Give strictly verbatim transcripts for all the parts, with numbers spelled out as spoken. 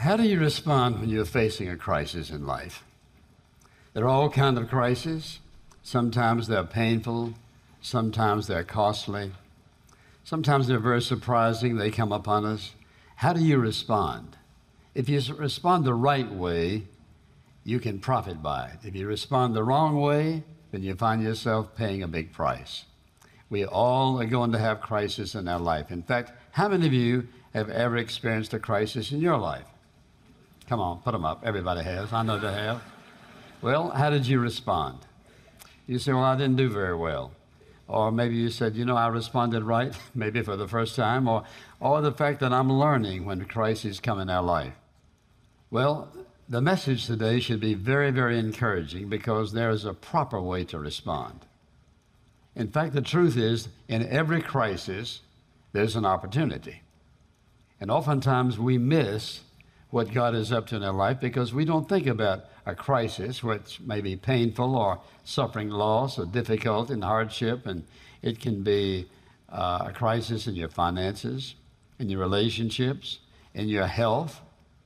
How do you respond when you're facing a crisis in life? There are all kinds of crises. Sometimes they're painful. Sometimes they're costly. Sometimes they're very surprising. They come upon us. How do you respond? If you respond the right way, you can profit by it. If you respond the wrong way, then you find yourself paying a big price. We all are going to have crises in our life. In fact, how many of you have ever experienced a crisis in your life? Come on, put them up. Everybody has. I know they have. Well, how did you respond? You say, well, I didn't do very well. Or maybe you said, you know, I responded right, maybe for the first time, or, or the fact that I'm learning when crises come in our life. Well, the message today should be very, very encouraging because there is a proper way to respond. In fact, the truth is, in every crisis, there's an opportunity. And oftentimes we miss what God is up to in our life because we don't think about a crisis, which may be painful or suffering loss or difficulty and hardship, and it can be uh, a crisis in your finances, in your relationships, in your health,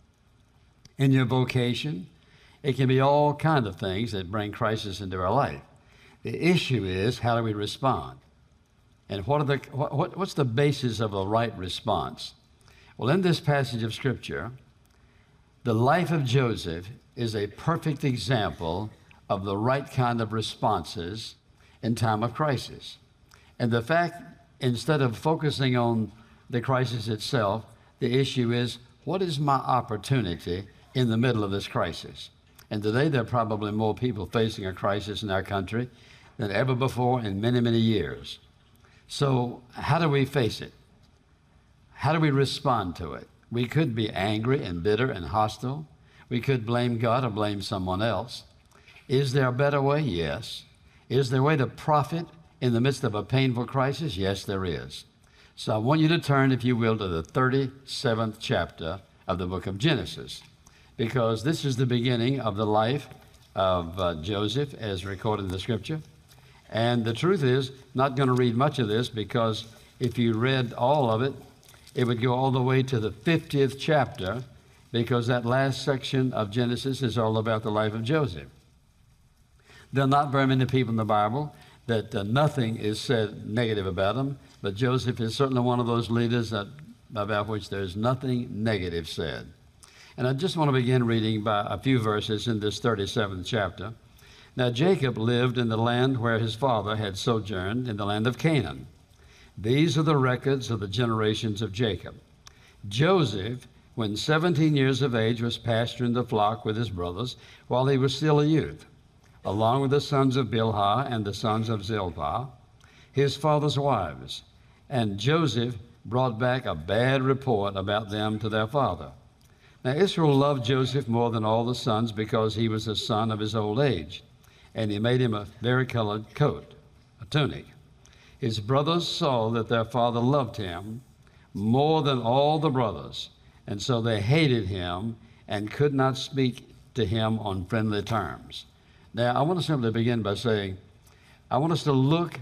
in your vocation. It can be all kinds of things that bring crisis into our life. The issue is, how do we respond? And what are the, what, what's the basis of a right response? Well, in this passage of Scripture, the life of Joseph is a perfect example of the right kind of responses in time of crisis. And the fact, instead of focusing on the crisis itself, the issue is, what is my opportunity in the middle of this crisis? And today there are probably more people facing a crisis in our country than ever before in many, many years. So how do we face it? How do we respond to it? We could be angry and bitter and hostile. We could blame God or blame someone else. Is there a better way? Yes. Is there a way to profit in the midst of a painful crisis? Yes, there is. So I want you to turn, if you will, to the thirty-seventh chapter of the book of Genesis, because this is the beginning of the life of uh, Joseph as recorded in the Scripture. And the truth is, not going to read much of this because if you read all of it, it would go all the way to the fiftieth chapter, because that last section of Genesis is all about the life of Joseph. There are not very many people in the Bible that uh, nothing is said negative about them, but Joseph is certainly one of those leaders that, about which there's nothing negative said. And I just want to begin reading by a few verses in this thirty-seventh chapter. Now Jacob lived in the land where his father had sojourned, in the land of Canaan. These are the records of the generations of Jacob. Joseph, when seventeen years of age, was pasturing the flock with his brothers while he was still a youth, along with the sons of Bilhah and the sons of Zilpah, his father's wives. And Joseph brought back a bad report about them to their father. Now Israel loved Joseph more than all the sons because he was the son of his old age, and he made him a varicolored coat, a tunic. His brothers saw that their father loved him more than all the brothers, and so they hated him and could not speak to him on friendly terms. Now, I want to simply begin by saying, I want us to look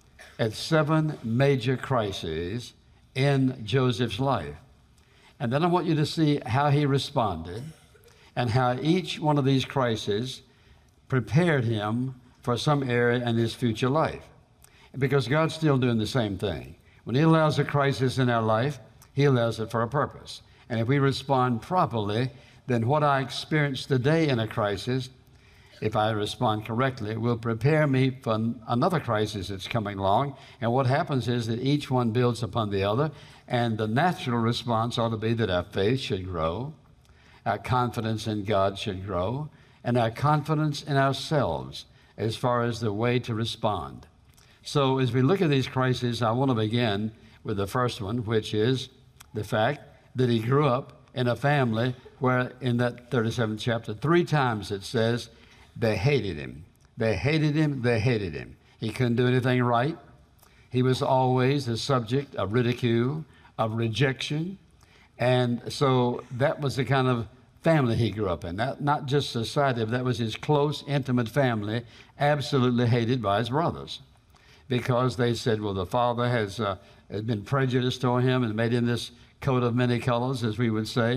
at seven major crises in Joseph's life. And then I want you to see how he responded and how each one of these crises prepared him for some area in his future life. Because God's still doing the same thing. When he allows a crisis in our life, he allows it for a purpose. And if we respond properly, then what I experience today in a crisis, if I respond correctly, will prepare me for another crisis that's coming along. And what happens is that each one builds upon the other, and the natural response ought to be that our faith should grow, our confidence in God should grow, and our confidence in ourselves as far as the way to respond. So as we look at these crises, I want to begin with the first one, which is the fact that he grew up in a family where in that thirty-seventh chapter, three times it says they hated him. They hated him, they hated him. He couldn't do anything right. He was always the subject of ridicule, of rejection. And so that was the kind of family he grew up in. That, not just society, but that was his close, intimate family, absolutely hated by his brothers. Because they said, well, the father has, uh, has been prejudiced toward him and made him this coat of many colors, as we would say.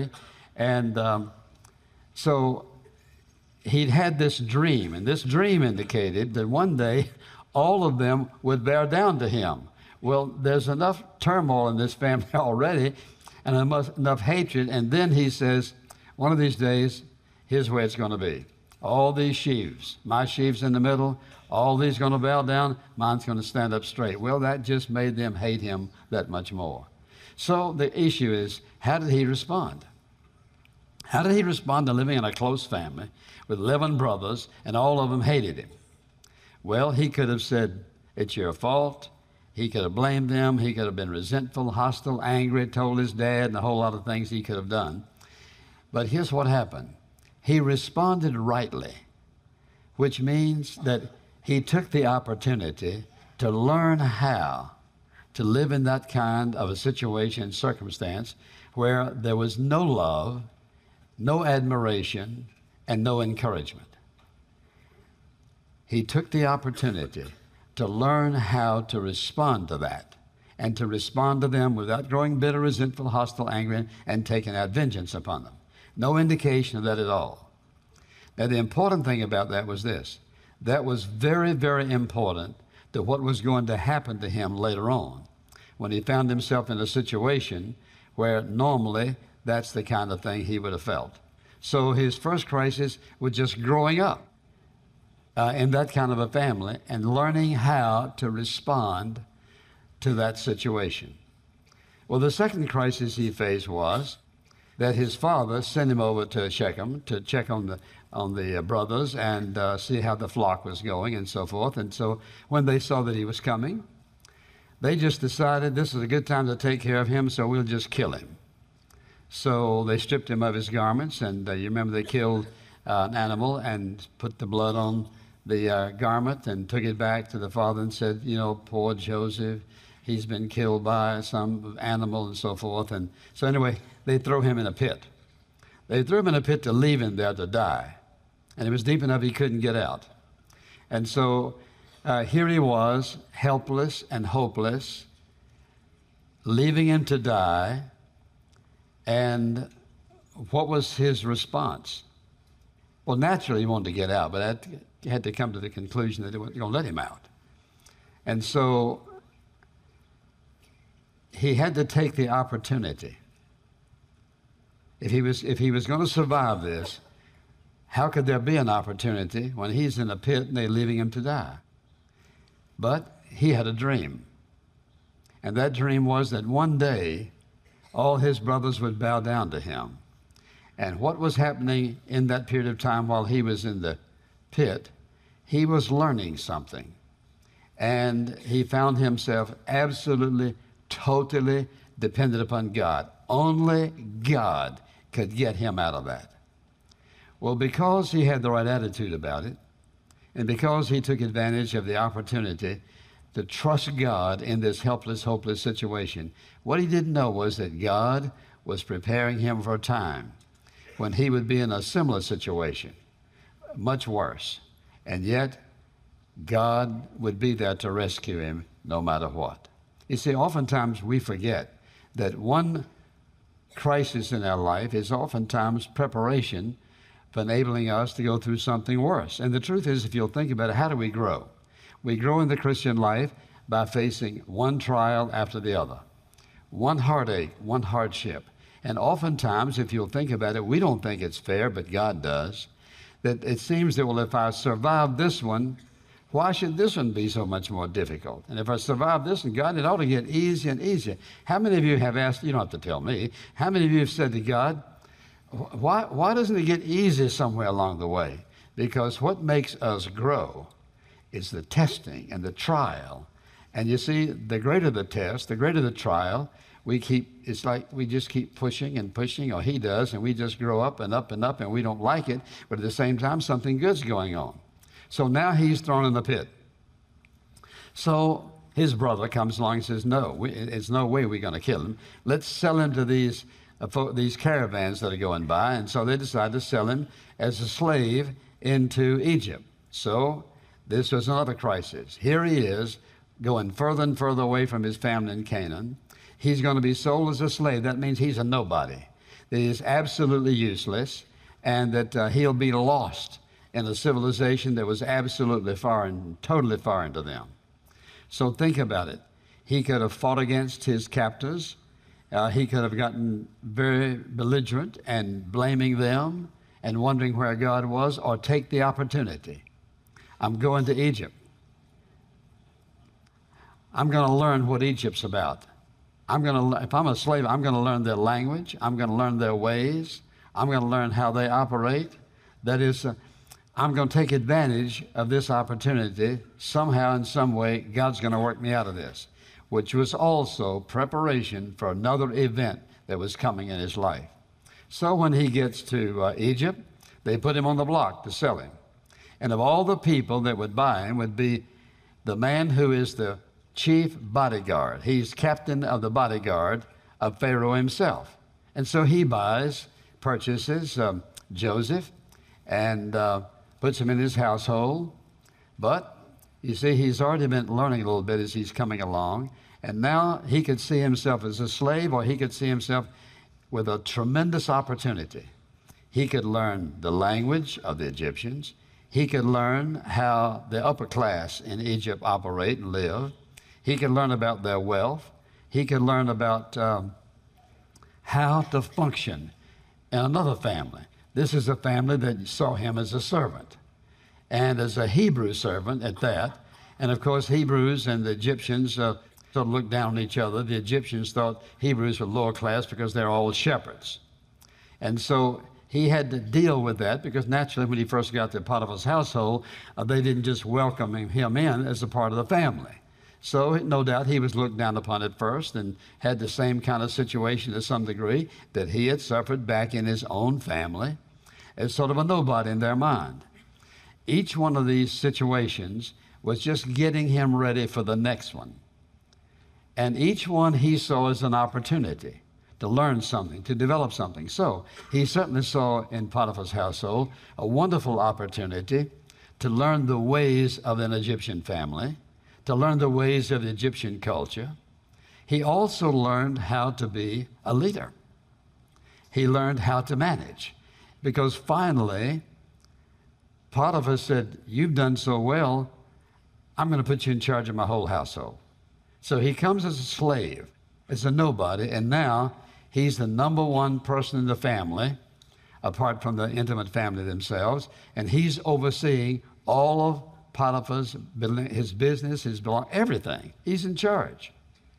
And um, so he'd had this dream, and this dream indicated that one day all of them would bear down to him. Well, there's enough turmoil in this family already and enough, enough hatred, and then he says, one of these days, here's where it's going to be. All these sheaves, my sheaves in the middle, all these going to bow down, mine's going to stand up straight. Well, that just made them hate him that much more. So the issue is, how did he respond? How did he respond to living in a close family with eleven brothers and all of them hated him? Well, he could have said, it's your fault. He could have blamed them. He could have been resentful, hostile, angry, told his dad, and a whole lot of things he could have done. But here's what happened. He responded rightly, which means that he took the opportunity to learn how to live in that kind of a situation and circumstance where there was no love, no admiration, and no encouragement. He took the opportunity to learn how to respond to that and to respond to them without growing bitter, resentful, hostile, angry, and taking out vengeance upon them. No indication of that at all. Now, the important thing about that was this. That was very, very important to what was going to happen to him later on when he found himself in a situation where normally that's the kind of thing he would have felt. So his first crisis was just growing up uh, in that kind of a family and learning how to respond to that situation. Well, the second crisis he faced was that his father sent him over to Shechem to check on the on the uh, brothers and uh, see how the flock was going and so forth. And so when they saw that he was coming, they just decided this is a good time to take care of him, so we'll just kill him. So they stripped him of his garments, and uh, you remember they killed uh, an animal and put the blood on the uh, garment and took it back to the father and said, you know, poor Joseph, he's been killed by some animal and so forth. And so anyway, they throw him in a pit. They threw him in a pit to leave him there to die. And it was deep enough he couldn't get out. And so uh, here he was, helpless and hopeless, leaving him to die. And what was his response? Well, naturally he wanted to get out, but he had to come to the conclusion that they weren't going to let him out. And so he had to take the opportunity. If he was, if he was going to survive this, how could there be an opportunity when he's in a pit and they're leaving him to die? But he had a dream. And that dream was that one day all his brothers would bow down to him. And what was happening in that period of time while he was in the pit, he was learning something. And he found himself absolutely, totally dependent upon God. Only God could get him out of that. Well, because he had the right attitude about it, and because he took advantage of the opportunity to trust God in this helpless, hopeless situation, what he didn't know was that God was preparing him for a time when he would be in a similar situation, much worse. And yet, God would be there to rescue him no matter what. You see, oftentimes we forget that one crisis in our life is oftentimes preparation for enabling us to go through something worse. And the truth is, if you'll think about it, how do we grow? We grow in the Christian life by facing one trial after the other, one heartache, one hardship. And oftentimes, if you'll think about it, we don't think it's fair, but God does. That it seems that, well, if I survive this one, why should this one be so much more difficult? And if I survive this one, God, it ought to get easier and easier. How many of you have asked, you don't have to tell me, how many of you have said to God, why, why doesn't it get easier somewhere along the way? Because what makes us grow is the testing and the trial. And you see, the greater the test, the greater the trial, we keep, it's like we just keep pushing and pushing, or he does, and we just grow up and up and up, and we don't like it, but at the same time, something good's going on. So now he's thrown in the pit. So his brother comes along and says, no, we, it's no way we're going to kill him. Let's sell him to these, uh, fo- these caravans that are going by. And so they decide to sell him as a slave into Egypt. So this was another crisis. Here he is going further and further away from his family in Canaan. He's going to be sold as a slave. That means he's a nobody. that he is absolutely useless, and that uh, he'll be lost in a civilization that was absolutely foreign, totally foreign to them. So think about it. He could have fought against his captors. Uh, he could have gotten very belligerent and blaming them and wondering where God was, or take the opportunity. I'm going to Egypt. I'm going to learn what Egypt's about. I'm going to, if I'm a slave, I'm going to learn their language. I'm going to learn their ways. I'm going to learn how they operate. That is, uh, I'm going to take advantage of this opportunity. Somehow, in some way, God's going to work me out of this, which was also preparation for another event that was coming in his life. So when he gets to uh, Egypt, they put him on the block to sell him. And of all the people that would buy him would be the man who is the chief bodyguard. He's captain of the bodyguard of Pharaoh himself. And so he buys, purchases um, Joseph and uh, puts him in his household. But you see, he's already been learning a little bit as he's coming along. And now he could see himself as a slave, or he could see himself with a tremendous opportunity. He could learn the language of the Egyptians. He could learn how the upper class in Egypt operate and live. He could learn about their wealth. He could learn about um, how to function in another family. This is a family that saw him as a servant, and as a Hebrew servant at that. And of course, Hebrews and the Egyptians uh, sort of looked down on each other. The Egyptians thought Hebrews were lower class because they're all shepherds. And so he had to deal with that, because naturally when he first got to Potiphar's household, uh, they didn't just welcome him in as a part of the family. So no doubt he was looked down upon at first, and had the same kind of situation to some degree that he had suffered back in his own family, as sort of a nobody in their mind. Each one of these situations was just getting him ready for the next one. And each one he saw as an opportunity to learn something, to develop something. So he certainly saw in Potiphar's household a wonderful opportunity to learn the ways of an Egyptian family, to learn the ways of the Egyptian culture. He also learned how to be a leader. He learned how to manage, because finally Potiphar said, "You've done so well, I'm going to put you in charge of my whole household." So he comes as a slave, as a nobody, and now he's the number one person in the family, apart from the intimate family themselves, and he's overseeing all of Potiphar's, his business, his belong, everything. He's in charge.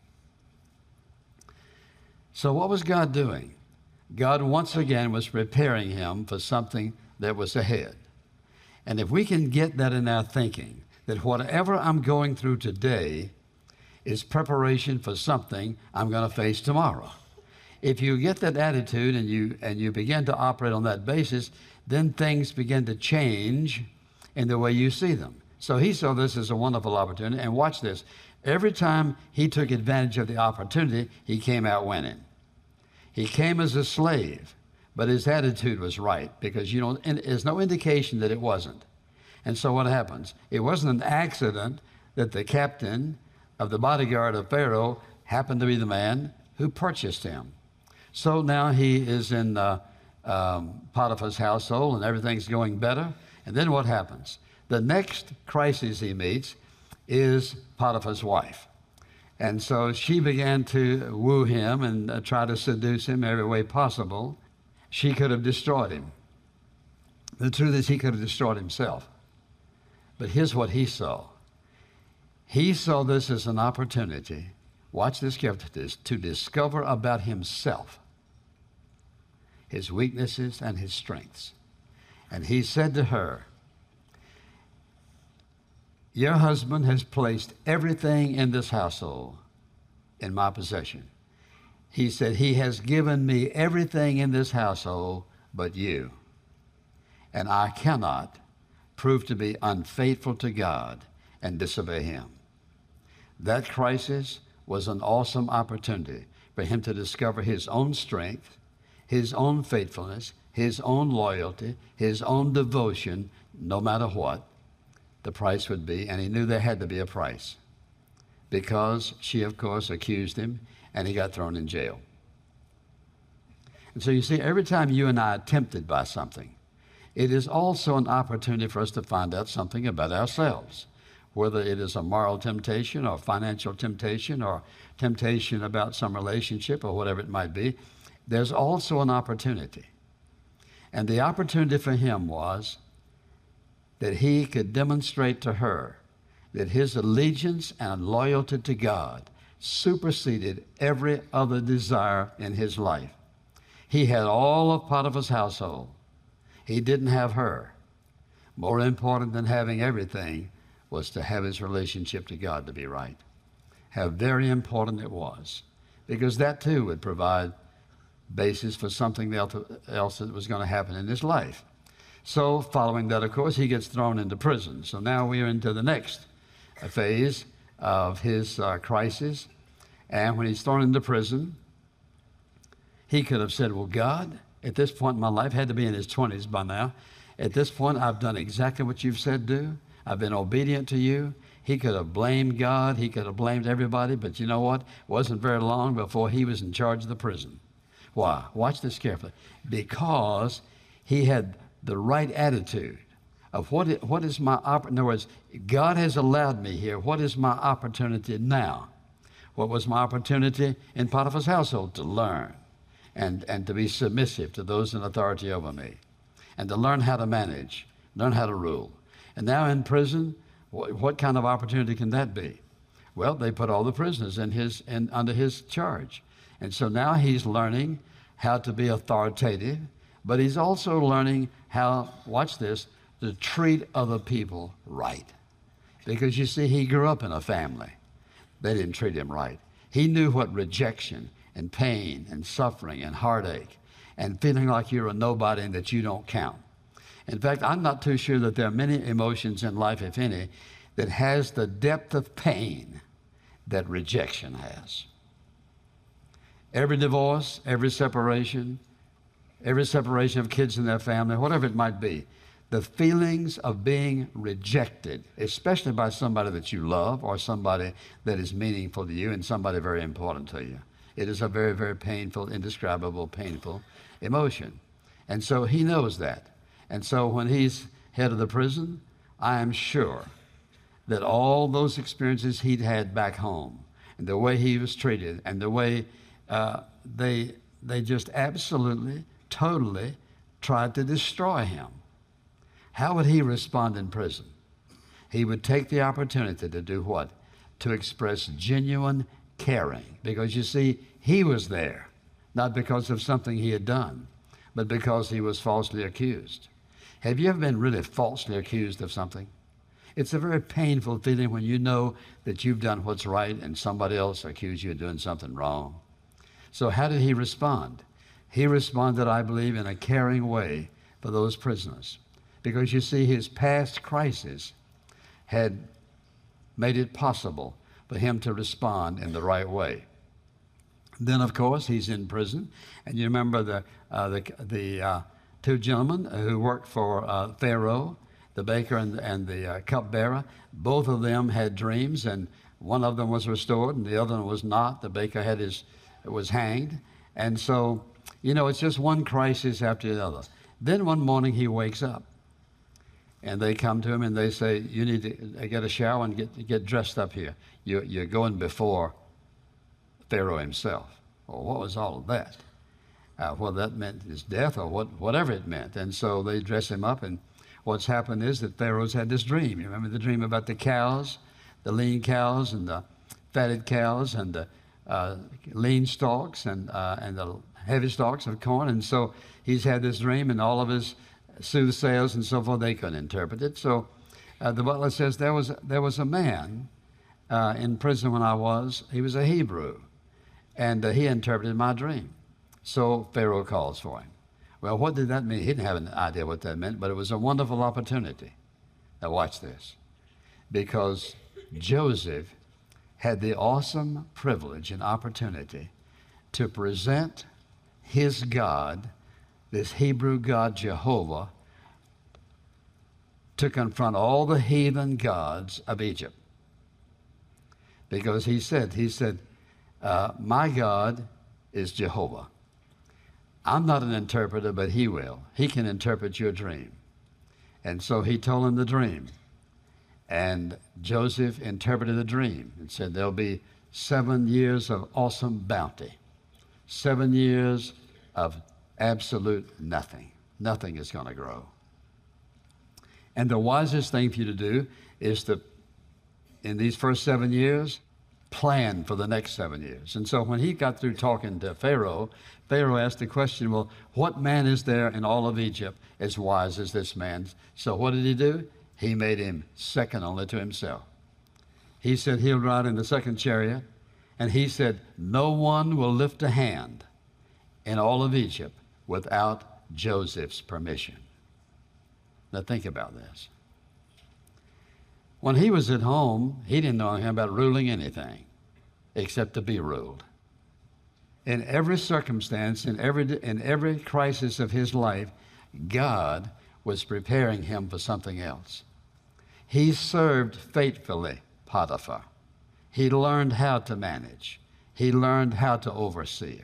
So what was God doing? God once again was preparing him for something that was ahead. And if we can get that in our thinking, that whatever I'm going through today is preparation for something I'm going to face tomorrow. If you get that attitude and you, and you begin to operate on that basis, then things begin to change in the way you see them. So he saw this as a wonderful opportunity. And watch this. Every time he took advantage of the opportunity, he came out winning. He came as a slave, but his attitude was right, because you know, there's no indication that it wasn't. And so what happens? It wasn't an accident that the captain of the bodyguard of Pharaoh happened to be the man who purchased him. So now he is in uh, um, Potiphar's household, and everything's going better. And then what happens? The next crisis he meets is Potiphar's wife. And so she began to woo him and uh, try to seduce him every way possible. She could have destroyed him. The truth is, he could have destroyed himself. But here's what he saw. He saw this as an opportunity, watch this carefully, to discover about himself his weaknesses and his strengths. And he said to her, "Your husband has placed everything in this household in my possession." He said, "He has given me everything in this household but you. And I cannot prove to be unfaithful to God and disobey him." That crisis was an awesome opportunity for him to discover his own strength, his own faithfulness, his own loyalty, his own devotion, no matter what the price would be. And he knew there had to be a price, because she, of course, accused him, and he got thrown in jail. And so you see, every time you and I are tempted by something, it is also an opportunity for us to find out something about ourselves, whether it is a moral temptation or financial temptation or temptation about some relationship or whatever it might be. There's also an opportunity. And the opportunity for him was that he could demonstrate to her that his allegiance and loyalty to God superseded every other desire in his life. He had all of Potiphar's household. He didn't have her. More important than having everything was to have his relationship to God to be right. How very important it was, because that too would provide basis for something else that was going to happen in his life. So following that, of course, he gets thrown into prison. So now we are into the next phase of his uh, crisis. And when he's thrown into prison, he could have said, well, God, at this point in my life, had to be in his twenties by now, at this point, I've done exactly what you've said do. I've been obedient to you. He could have blamed God. He could have blamed everybody. But you know what? It wasn't very long before he was in charge of the prison. Why? Watch this carefully. Because he had the right attitude of what, it, what is my opportunity. In other words, God has allowed me here. What is my opportunity now? What was my opportunity in Potiphar's household? To learn and, and to be submissive to those in authority over me, and to learn how to manage, learn how to rule. And now in prison, what, what kind of opportunity can that be? Well, they put all the prisoners in his, in, under his charge. And so now he's learning how to be authoritative, but he's also learning how, watch this, to treat other people right. Because you see, he grew up in a family. They didn't treat him right. He knew what rejection and pain and suffering and heartache and feeling like you're a nobody and that you don't count. In fact, I'm not too sure that there are many emotions in life, if any, that has the depth of pain that rejection has. Every divorce, every separation, every separation of kids and their family, whatever it might be, the feelings of being rejected, especially by somebody that you love or somebody that is meaningful to you and somebody very important to you. It is a very, very painful, indescribable, painful emotion. And so he knows that. And so when he's head of the prison, I am sure that all those experiences he'd had back home and the way he was treated and the way uh, they, they just absolutely, totally tried to destroy him. How would he respond in prison? He would take the opportunity to do what? To express genuine caring. Because you see, he was there, not because of something he had done, but because he was falsely accused. Have you ever been really falsely accused of something? It's a very painful feeling when you know that you've done what's right and somebody else accused you of doing something wrong. So how did he respond? He responded, I believe, in a caring way for those prisoners. Because you see, his past crisis had made it possible for him to respond in the right way. Then, of course, he's in prison. And you remember the, uh, the, the uh, two gentlemen who worked for uh, Pharaoh, the baker and, and the uh, cupbearer. Both of them had dreams, and one of them was restored and the other one was not. The baker had his, was hanged. And so, you know, it's just one crisis after the other. Then one morning he wakes up. And they come to him and they say, you need to get a shower and get, get dressed up here. You, you're going before Pharaoh himself. Well, what was all of that? Uh, well, that meant his death or what, whatever it meant. And so they dress him up, and what's happened is that Pharaoh's had this dream. You remember the dream about the cows, the lean cows and the fatted cows and the uh, lean stalks and, uh, and the heavy stalks of corn. And so he's had this dream, and all of his soothsayers and so forth, they couldn't interpret it. So uh, the butler says, there was, there was a man uh, in prison when I was. He was a Hebrew, and uh, he interpreted my dream. So Pharaoh calls for him. Well, what did that mean? He didn't have an idea what that meant, but it was a wonderful opportunity. Now watch this. Because Joseph had the awesome privilege and opportunity to present his God, this Hebrew God Jehovah, to confront all the heathen gods of Egypt. Because he said, he said, uh, my God is Jehovah. I'm not an interpreter, but he will. He can interpret your dream. And so he told him the dream. And Joseph interpreted the dream and said, there'll be seven years of awesome bounty, seven years of absolute nothing. Nothing is going to grow. And the wisest thing for you to do is to, in these first seven years, plan for the next seven years. And so when he got through talking to Pharaoh, Pharaoh asked the question, well, what man is there in all of Egypt as wise as this man? So what did he do? He made him second only to himself. He said he'll ride in the second chariot, and he said no one will lift a hand in all of Egypt without Joseph's permission. Now think about this. When he was at home, he didn't know anything about ruling anything except to be ruled. In every circumstance, in every, in every crisis of his life, God was preparing him for something else. He served faithfully Potiphar. He learned how to manage. He learned how to oversee.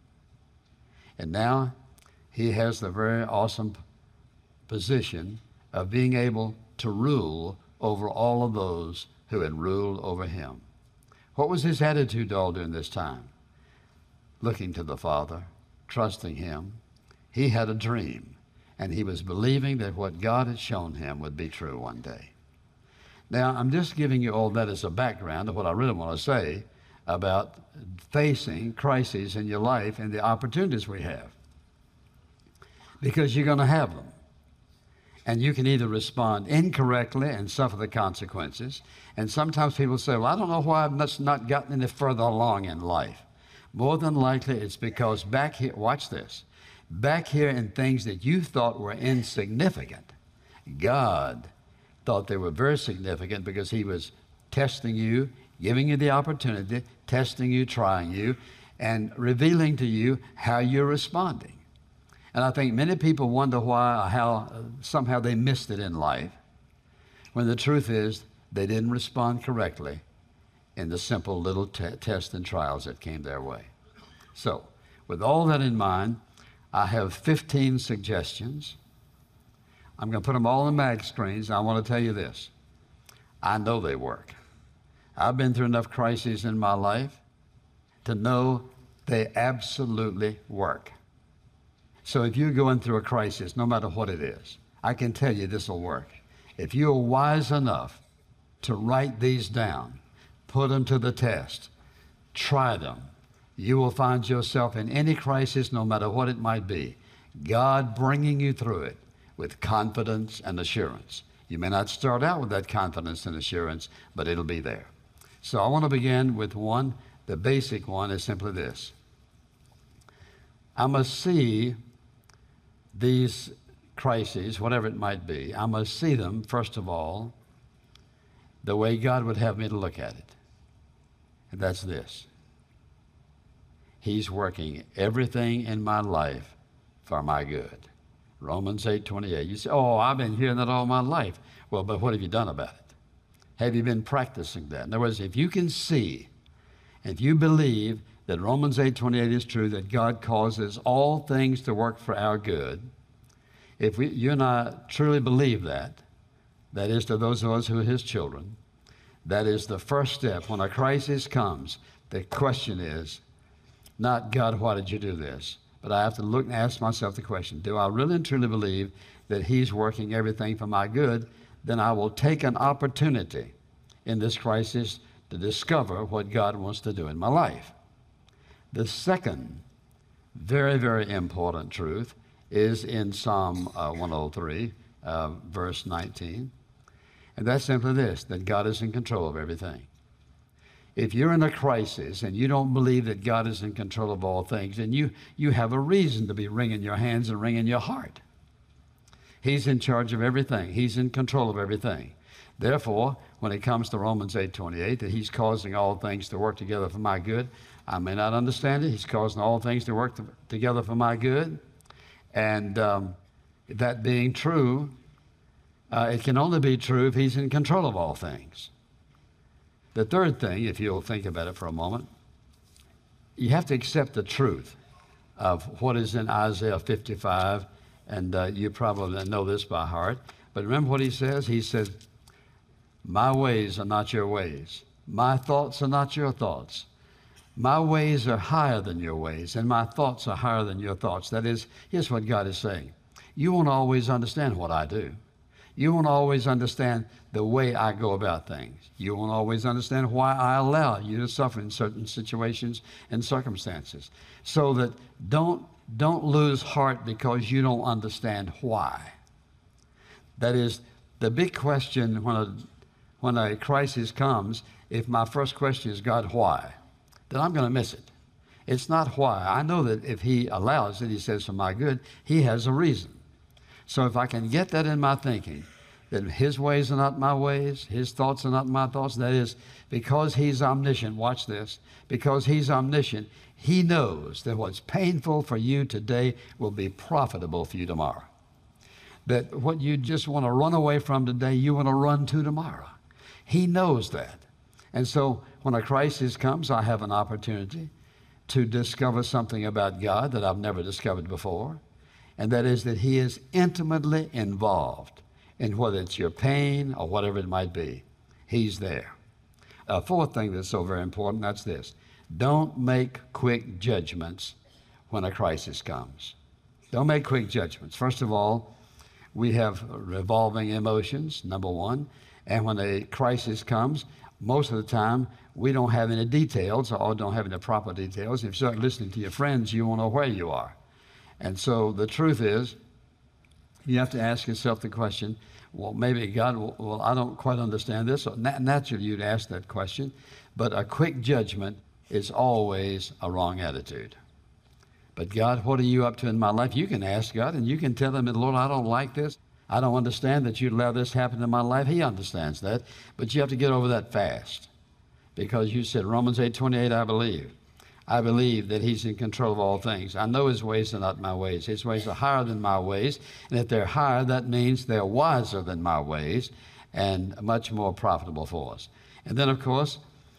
And now he has the very awesome position of being able to rule over all of those who had ruled over him. What was his attitude all during this time? Looking to the Father, trusting him. He had a dream, and he was believing that what God had shown him would be true one day. Now, I'm just giving you all that as a background of what I really want to say about facing crises in your life and the opportunities we have. Because you're going to have them. And you can either respond incorrectly and suffer the consequences. And sometimes people say, well, I don't know why I've not gotten any further along in life. More than likely, it's because back here, watch this, back here in things that you thought were insignificant, God thought they were very significant because he was testing you, giving you the opportunity, testing you, trying you, and revealing to you how you're responding. And I think many people wonder why, how uh, somehow they missed it in life, when the truth is they didn't respond correctly in the simple little te- tests and trials that came their way. So, with all that in mind, I have fifteen suggestions. I'm going to put them all on mag screens. I want to tell you this. I know they work. I've been through enough crises in my life to know they absolutely work. So if you're going through a crisis, no matter what it is, I can tell you this will work. If you're wise enough to write these down, put them to the test, try them, you will find yourself in any crisis, no matter what it might be, God bringing you through it with confidence and assurance. You may not start out with that confidence and assurance, but it'll be there. So I want to begin with one. The basic one is simply this. I must see these crises, whatever it might be, I must see them, first of all, the way God would have me to look at it. And that's this. He's working everything in my life for my good. Romans eight twenty-eight. You say, oh, I've been hearing that all my life. Well, but what have you done about it? Have you been practicing that? In other words, if you can see, if you believe that Romans eight twenty-eight is true, that God causes all things to work for our good, if we, you and I truly believe that, that is to those of us who are his children, that is the first step. When a crisis comes, the question is not, God, why did you do this? But I have to look and ask myself the question, do I really and truly believe that he's working everything for my good? Then I will take an opportunity in this crisis to discover what God wants to do in my life. The second very, very important truth is in Psalm uh, one oh three, uh, verse nineteen. And that's simply this, that God is in control of everything. If you're in a crisis and you don't believe that God is in control of all things, then you, you have a reason to be wringing your hands and wringing your heart. He's in charge of everything. He's in control of everything. Therefore, when it comes to Romans eight twenty-eight, that he's causing all things to work together for my good, I may not understand it. He's causing all things to work to, together for my good. And um, that being true, uh, it can only be true if he's in control of all things. The third thing, if you'll think about it for a moment, you have to accept the truth of what is in Isaiah fifty-five, and uh, you probably know this by heart. But remember what he says? He says, my ways are not your ways. My thoughts are not your thoughts. My ways are higher than your ways, and my thoughts are higher than your thoughts. That is, here's what God is saying. You won't always understand what I do. You won't always understand the way I go about things. You won't always understand why I allow you to suffer in certain situations and circumstances. So that don't, don't lose heart because you don't understand why. That is, the big question when a, when a crisis comes, if my first question is, God, why? Then I'm going to miss it. It's not why. I know that if he allows it, he says for my good, he has a reason. So if I can get that in my thinking, that his ways are not my ways, his thoughts are not my thoughts, that is, because he's omniscient, watch this, because he's omniscient, he knows that what's painful for you today will be profitable for you tomorrow. That what you just want to run away from today, you want to run to tomorrow. He knows that. And so when a crisis comes, I have an opportunity to discover something about God that I've never discovered before. And that is that he is intimately involved in whether it's your pain or whatever it might be. He's there. A fourth thing that's so very important, that's this. Don't make quick judgments when a crisis comes. Don't make quick judgments. First of all, we have revolving emotions, number one. And when a crisis comes, most of the time, we don't have any details or don't have any proper details. If you start listening to your friends, you won't know where you are. And so the truth is, you have to ask yourself the question, well, maybe God, well, well I don't quite understand this. So nat- naturally, you'd ask that question. But a quick judgment is always a wrong attitude. But God, what are you up to in my life? You can ask God, and you can tell him, Lord, I don't like this. I don't understand that you'd allow this happen in my life. He understands that. But you have to get over that fast. Because you said, Romans eight twenty-eight, I believe. I believe that he's in control of all things. I know his ways are not my ways. His ways are higher than my ways. And if they're higher, that means they're wiser than my ways and much more profitable for us. And then, of course,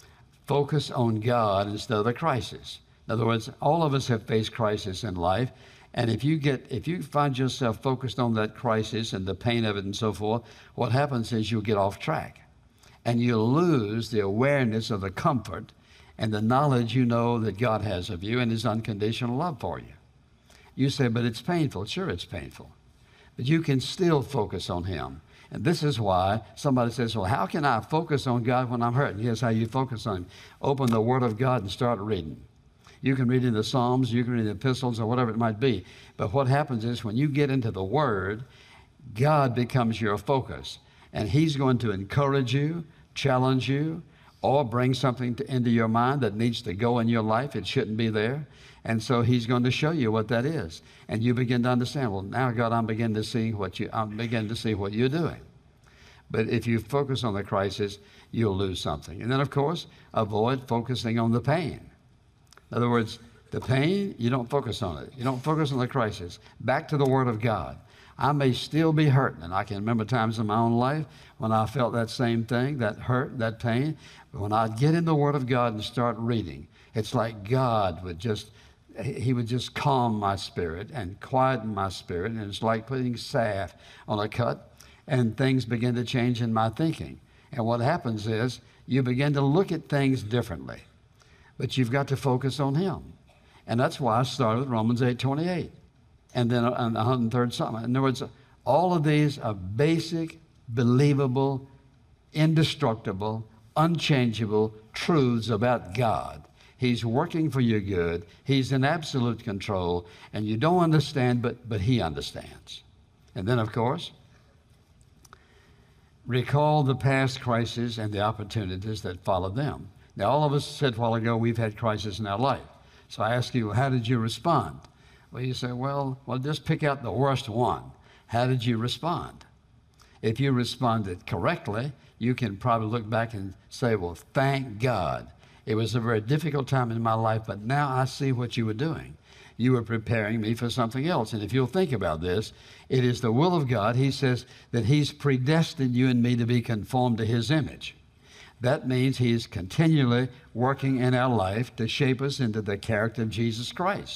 focus on God instead of the crisis. In other words, all of us have faced crisis in life. And if you get, if you find yourself focused on that crisis and the pain of it and so forth, what happens is you'll get off track. And you'll lose the awareness of the comfort and the knowledge you know that God has of you and his unconditional love for you. You say, but it's painful. Sure, it's painful. But you can still focus on him. And this is why somebody says, well, how can I focus on God when I'm hurt? And here's how you focus on him. Open the Word of God and start reading. You can read in the Psalms, you can read the epistles, or whatever it might be. But what happens is when you get into the Word, God becomes your focus. And he's going to encourage you, challenge you, or bring something to, into your mind that needs to go in your life. It shouldn't be there. And so he's going to show you what that is. And you begin to understand, well, now, God, I'm beginning to see what you, I'm beginning to see what you're doing. But if you focus on the crisis, you'll lose something. And then, of course, avoid focusing on the pain. In other words, the pain, you don't focus on it. You don't focus on the crisis. Back to the Word of God. I may still be hurting, and I can remember times in my own life when I felt that same thing, that hurt, that pain. But when I'd get in the Word of God and start reading, it's like God would just, he would just calm my spirit and quieten my spirit, and it's like putting salve on a cut, and things begin to change in my thinking. And what happens is you begin to look at things differently, but you've got to focus on him. And that's why I started with Romans eight twenty-eight. And then on the one hundred third Psalm. In other words, all of these are basic, believable, indestructible, unchangeable truths about God. He's working for your good. He's in absolute control. And you don't understand, but, but he understands. And then, of course, recall the past crises and the opportunities that followed them. Now, all of us said a while ago, we've had crises in our life. So I ask you, how did you respond? Well, you say, well, well, just pick out the worst one. How did you respond? If you responded correctly, you can probably look back and say, well, thank God. It was a very difficult time in my life, but now I see what you were doing. You were preparing me for something else. And if you'll think about this, it is the will of God. He says that he's predestined you and me to be conformed to his image. That means he's continually working in our life to shape us into the character of Jesus Christ.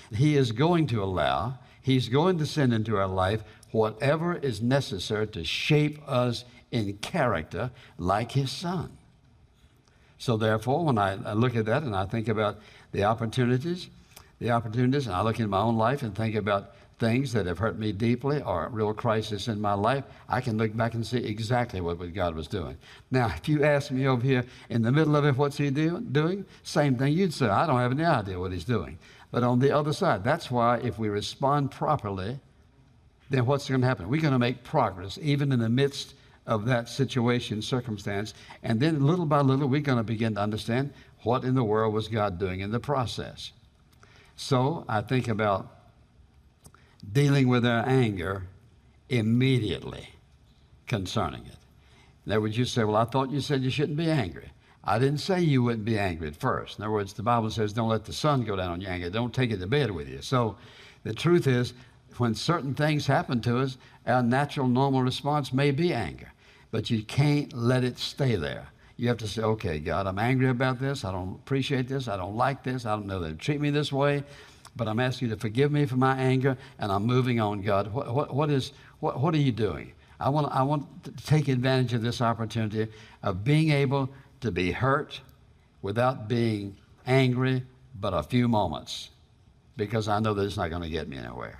He is going to allow, he's going to send into our life whatever is necessary to shape us in character like his son. So therefore, when I, I look at that and I think about the opportunities, the opportunities, and I look in my own life and think about things that have hurt me deeply or a real crisis in my life, I can look back and see exactly what, what God was doing. Now, if you ask me over here in the middle of it, what's he do, doing? Same thing you'd say. I don't have any idea what he's doing. But on the other side, that's why if we respond properly, then what's going to happen? We're going to make progress even in the midst of that situation, circumstance. And then little by little, we're going to begin to understand what in the world was God doing in the process. So I think about dealing with our anger immediately concerning it. In other words, you say, well, I thought you said you shouldn't be angry. I didn't say you wouldn't be angry at first. In other words, the Bible says don't let the sun go down on your anger. Don't take it to bed with you. So the truth is, when certain things happen to us, our natural, normal response may be anger. But you can't let it stay there. You have to say, okay, God, I'm angry about this. I don't appreciate this. I don't like this. I don't know that you treat me this way. But I'm asking you to forgive me for my anger, and I'm moving on, God. What, what, what, is, what, what are you doing? I want, I want to take advantage of this opportunity of being able to be hurt without being angry but a few moments, because I know that it's not going to get me anywhere.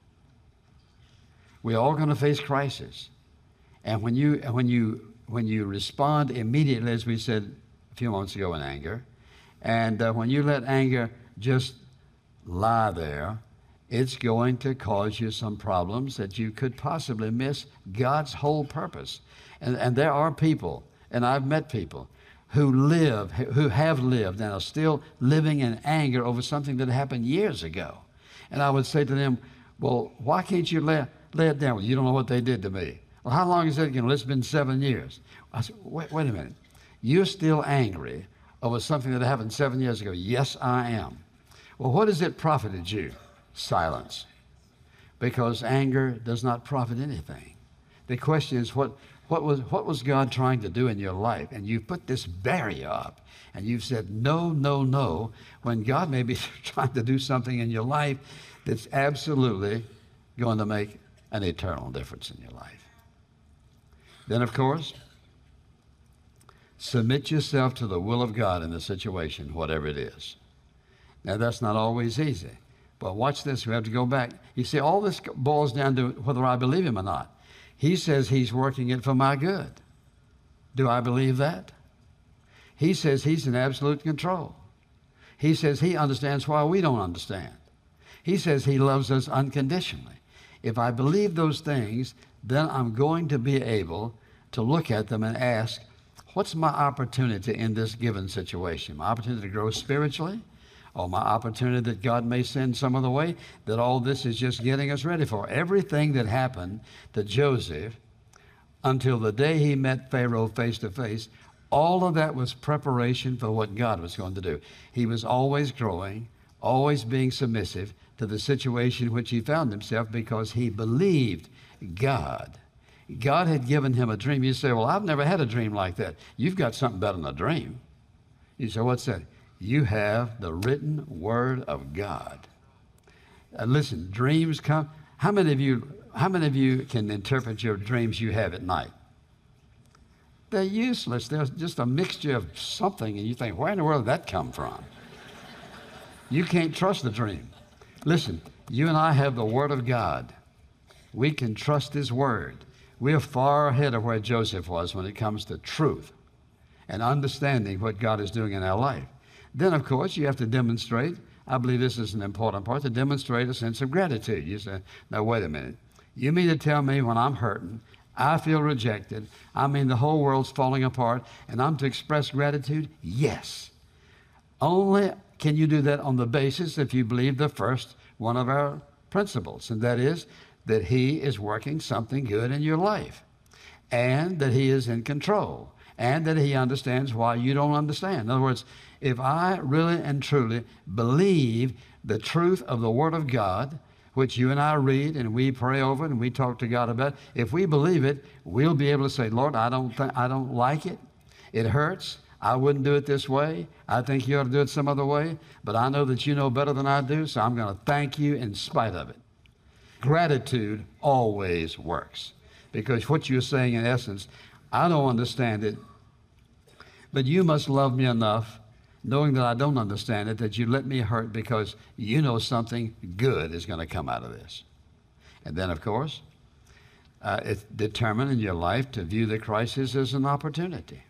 We're all going to face crisis. And when you, when, you, when you respond immediately, as we said a few moments ago, in anger, and uh, when you let anger just lie there, it's going to cause you some problems that you could possibly miss God's whole purpose. And, and there are people, and I've met people, who live, who have lived and are still living in anger over something that happened years ago. And I would say to them, well, why can't you lay, lay it down? Well, you don't know what they did to me. Well, how long is that again? Well, it's been seven years. I said, wait, wait a minute. You're still angry over something that happened seven years ago. Yes, I am. Well, what has it profited you? Silence. Because anger does not profit anything. The question is, what, what, was, what was God trying to do in your life? And you put this barrier up, and you've said no, no, no, when God may be trying to do something in your life that's absolutely going to make an eternal difference in your life. Then, of course, submit yourself to the will of God in the situation, whatever it is. Now, that's not always easy. But watch this. We have to go back. You see, all this boils down to whether I believe him or not. He says he's working it for my good. Do I believe that? He says he's in absolute control. He says he understands why we don't understand. He says he loves us unconditionally. If I believe those things, then I'm going to be able to look at them and ask, what's my opportunity in this given situation? My opportunity to grow spiritually? Or my opportunity that God may send some other way, that all this is just getting us ready for. Everything that happened to Joseph until the day he met Pharaoh face to face, all of that was preparation for what God was going to do. He was always growing, always being submissive to the situation in which he found himself because he believed God. God had given him a dream. You say, well, I've never had a dream like that. You've got something better than a dream. You say, what's that? You have the written word of God. Uh, listen, dreams come. How many of you, how many of you can interpret your dreams you have at night? They're useless. They're just a mixture of something, and you think, where in the world did that come from? You can't trust the dream. Listen, you and I have the word of God. We can trust his word. We're far ahead of where Joseph was when it comes to truth and understanding what God is doing in our life. Then, of course, you have to demonstrate, I believe this is an important part, to demonstrate a sense of gratitude. You say, now, wait a minute. You mean to tell me when I'm hurting, I feel rejected, I mean the whole world's falling apart, and I'm to express gratitude? Yes. Only can you do that on the basis if you believe the first one of our principles, and that is that he is working something good in your life, and that he is in control, and that he understands why you don't understand. In other words, if I really and truly believe the truth of the Word of God, which you and I read and we pray over and we talk to God about, if we believe it, we'll be able to say, Lord, I don't, th- I don't like it. It hurts. I wouldn't do it this way. I think you ought to do it some other way. But I know that you know better than I do, so I'm going to thank you in spite of it. Gratitude always works. Because what you're saying in essence, I don't understand it, but you must love me enough, knowing that I don't understand it, that you let me hurt because you know something good is going to come out of this. And then, of course, uh, it's determined in your life to view the crisis as an opportunity.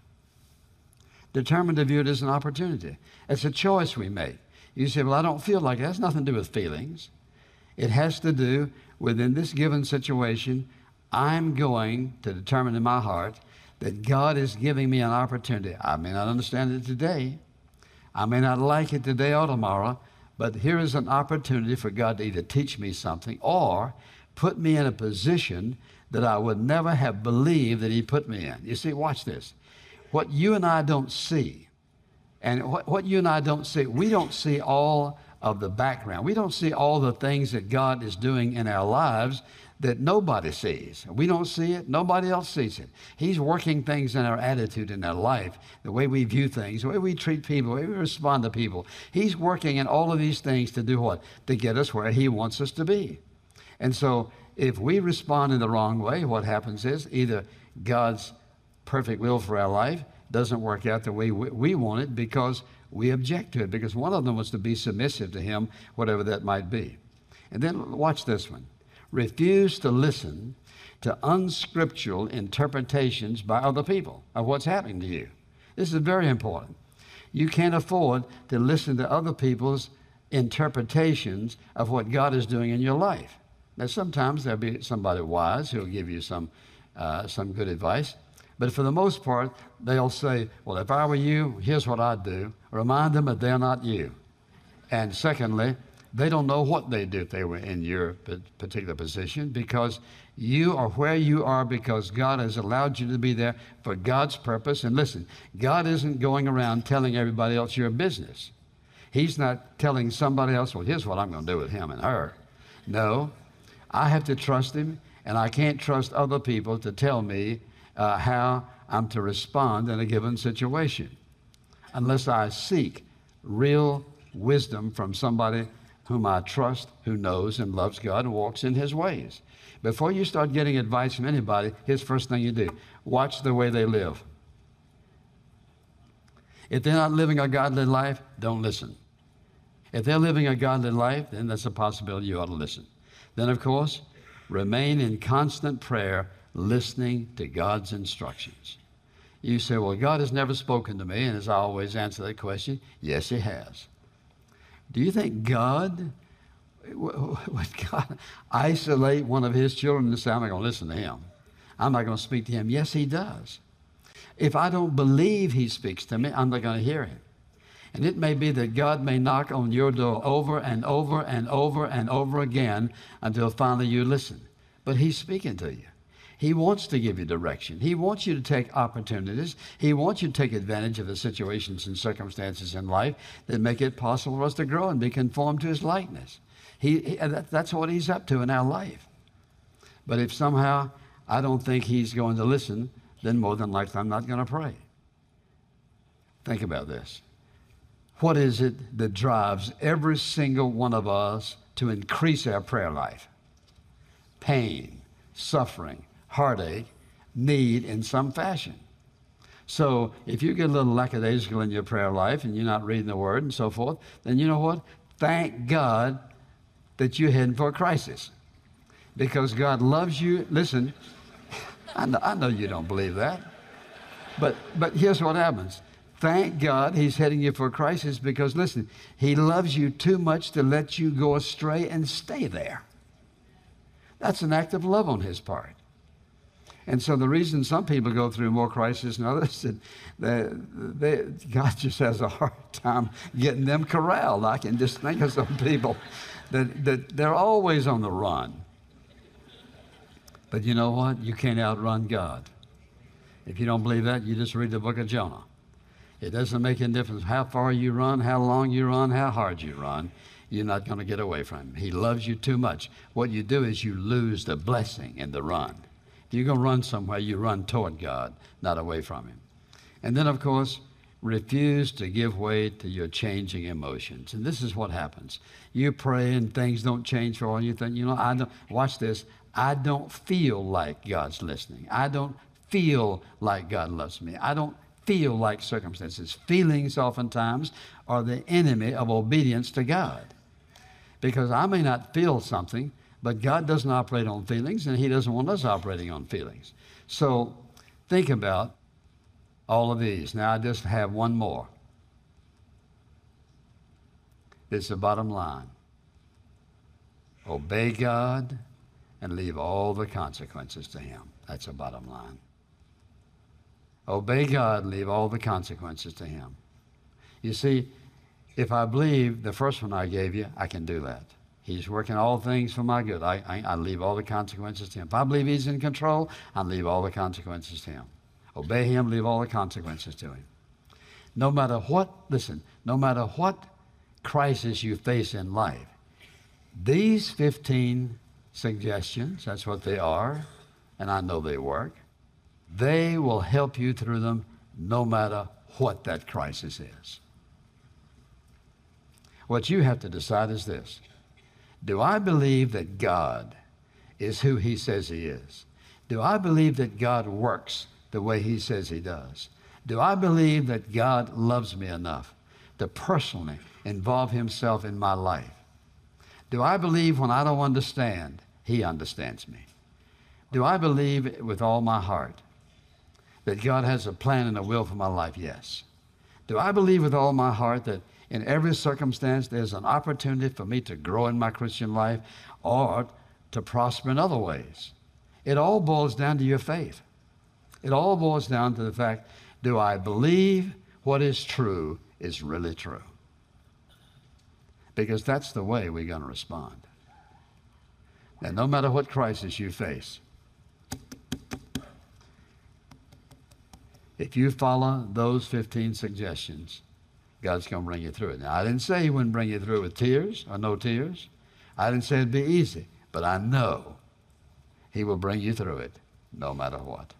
Determined to view it as an opportunity. It's a choice we make. You say, well, I don't feel like it. It has nothing to do with feelings. It has to do with, in this given situation, I'm going to determine in my heart that God is giving me an opportunity. I may not understand it today. I may not like it today or tomorrow, but here is an opportunity for God to either teach me something or put me in a position that I would never have believed that he put me in. You see, watch this. What you and I don't see, and what, what you and I don't see, we don't see all of the background. We don't see all the things that God is doing in our lives that nobody sees. We don't see it. Nobody else sees it. He's working things in our attitude, in our life, the way we view things, the way we treat people, the way we respond to people. He's working in all of these things to do what? To get us where he wants us to be. And so if we respond in the wrong way, what happens is either God's perfect will for our life doesn't work out the way we want it because we object to it, because one of them was to be submissive to him, whatever that might be. And then watch this one. Refuse to listen to unscriptural interpretations by other people of what's happening to you. This is very important. You can't afford to listen to other people's interpretations of what God is doing in your life. Now, sometimes there'll be somebody wise who'll give you some, uh, some good advice. But for the most part, they'll say, well, if I were you, here's what I'd do. Remind them that they're not you. And secondly, they don't know what they'd do if they were in your particular position, because you are where you are because God has allowed you to be there for God's purpose. And listen, God isn't going around telling everybody else your business. He's not telling somebody else, well, here's what I'm going to do with him and her. No, I have to trust him, and I can't trust other people to tell me uh, how I'm to respond in a given situation unless I seek real wisdom from somebody whom I trust, who knows and loves God and walks in his ways. Before you start getting advice from anybody, here's the first thing you do. Watch the way they live. If they're not living a godly life, don't listen. If they're living a godly life, then that's a possibility you ought to listen. Then, of course, remain in constant prayer, listening to God's instructions. You say, well, God has never spoken to me, and as I always answer that question, yes, he has. Do you think God, would God isolate one of his children and say, I'm not going to listen to him? I'm not going to speak to him? Yes, he does. If I don't believe he speaks to me, I'm not going to hear him. And it may be that God may knock on your door over and over and over and over again until finally you listen. But he's speaking to you. He wants to give you direction. He wants you to take opportunities. He wants you to take advantage of the situations and circumstances in life that make it possible for us to grow and be conformed to his likeness. He, he, that, that's what he's up to in our life. But if somehow I don't think he's going to listen, then more than likely I'm not going to pray. Think about this. What is it that drives every single one of us to increase our prayer life? Pain, suffering, heartache, need in some fashion. So if you get a little lackadaisical in your prayer life and you're not reading the Word and so forth, then you know what? Thank God that you're heading for a crisis. Because God loves you. Listen, I know, I know you don't believe that. But, but here's what happens. Thank God he's heading you for a crisis because, listen, he loves you too much to let you go astray and stay there. That's an act of love on his part. And so the reason some people go through more crisis than others is that they, they, God just has a hard time getting them corralled. I can just think of some people that, that they're always on the run. But you know what? You can't outrun God. If you don't believe that, you just read the book of Jonah. It doesn't make any difference how far you run, how long you run, how hard you run. You're not going to get away from him. He loves you too much. What you do is you lose the blessing in the run. If you're going to run somewhere, you run toward God, not away from him. And then, of course, refuse to give way to your changing emotions. And this is what happens. You pray and things don't change for all you think, you know, I don't, watch this, I don't feel like God's listening. I don't feel like God loves me. I don't feel like circumstances. Feelings oftentimes are the enemy of obedience to God. Because I may not feel something, but God doesn't operate on feelings, and he doesn't want us operating on feelings. So think about all of these. Now I just have one more. It's the bottom line. Obey God and leave all the consequences to him. That's the bottom line. Obey God, leave all the consequences to him. You see, if I believe the first one I gave you, I can do that. He's working all things for my good. I, I, I leave all the consequences to him. If I believe he's in control, I leave all the consequences to him. Obey him, leave all the consequences to him. No matter what, listen, no matter what crisis you face in life, these fifteen suggestions, that's what they are, and I know they work, they will help you through them no matter what that crisis is. What you have to decide is this. Do I believe that God is who he says he is? Do I believe that God works the way he says he does? Do I believe that God loves me enough to personally involve himself in my life? Do I believe when I don't understand, he understands me? Do I believe with all my heart that God has a plan and a will for my life? Yes. Do I believe with all my heart that in every circumstance there's an opportunity for me to grow in my Christian life or to prosper in other ways? It all boils down to your faith. It all boils down to the fact, do I believe what is true is really true? Because that's the way we're going to respond. And no matter what crisis you face, if you follow those fifteen suggestions, God's going to bring you through it. Now, I didn't say he wouldn't bring you through with tears or no tears. I didn't say it'd be easy, but I know he will bring you through it no matter what.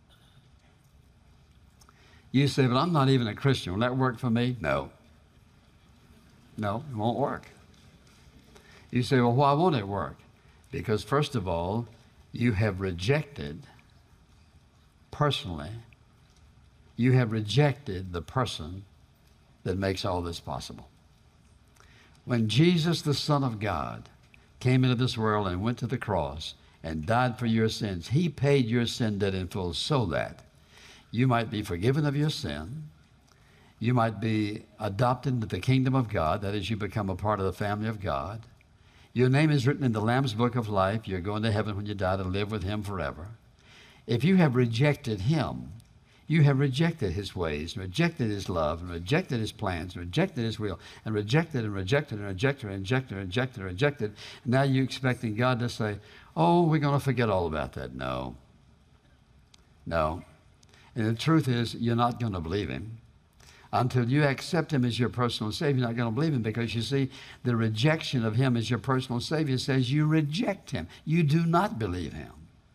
You say, but I'm not even a Christian. Will that work for me? No. No, it won't work. You say, well, why won't it work? Because first of all, you have rejected personally, you have rejected the person that makes all this possible. When Jesus, the Son of God, came into this world and went to the cross and died for your sins, he paid your sin debt in full so that you might be forgiven of your sin, you might be adopted into the kingdom of God, that is, you become a part of the family of God. Your name is written in the Lamb's Book of Life. You're going to heaven when you die to live with him forever. If you have rejected him, you have rejected his ways, and rejected his love, and rejected his plans, and rejected his will, and rejected and rejected and rejected and rejected and rejected and rejected. And now you're expecting God to say, oh, we're going to forget all about that. No. No. And the truth is, you're not going to believe him. Until you accept him as your personal Savior, you're not going to believe him, because you see, the rejection of him as your personal Savior says you reject him. You do not believe him.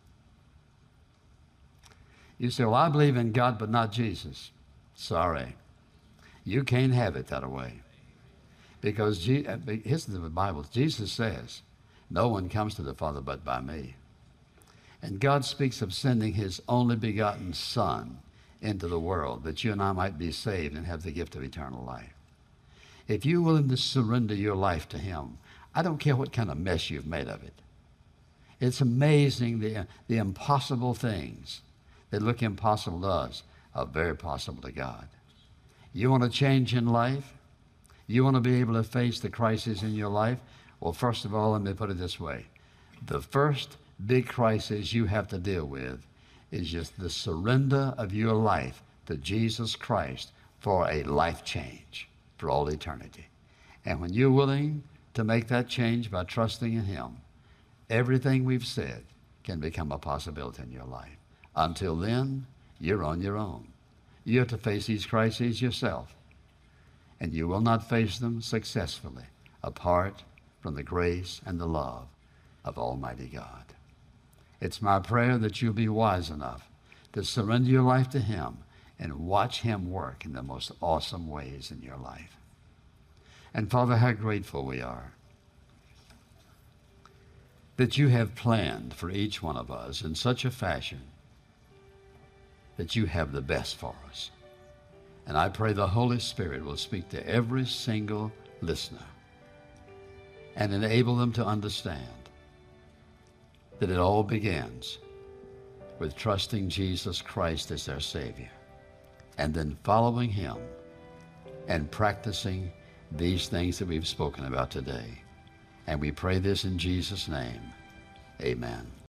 You say, well, I believe in God, but not Jesus. Sorry. You can't have it that way. Because Je- here's the Bible. Jesus says, no one comes to the Father but by me. And God speaks of sending his only begotten Son into the world, that you and I might be saved and have the gift of eternal life. If you're willing to surrender your life to him, I don't care what kind of mess you've made of it. It's amazing the, the impossible things that look impossible to us are very possible to God. You want to change in life? You want to be able to face the crisis in your life? Well, first of all, let me put it this way. The first big crisis you have to deal with is just the surrender of your life to Jesus Christ for a life change for all eternity. And when you're willing to make that change by trusting in him, everything we've said can become a possibility in your life. Until then, you're on your own. You have to face these crises yourself, and you will not face them successfully apart from the grace and the love of Almighty God. It's my prayer that you'll be wise enough to surrender your life to him and watch him work in the most awesome ways in your life. And Father, how grateful we are that you have planned for each one of us in such a fashion that you have the best for us. And I pray the Holy Spirit will speak to every single listener and enable them to understand that it all begins with trusting Jesus Christ as their Savior and then following him and practicing these things that we've spoken about today. And we pray this in Jesus' name. Amen.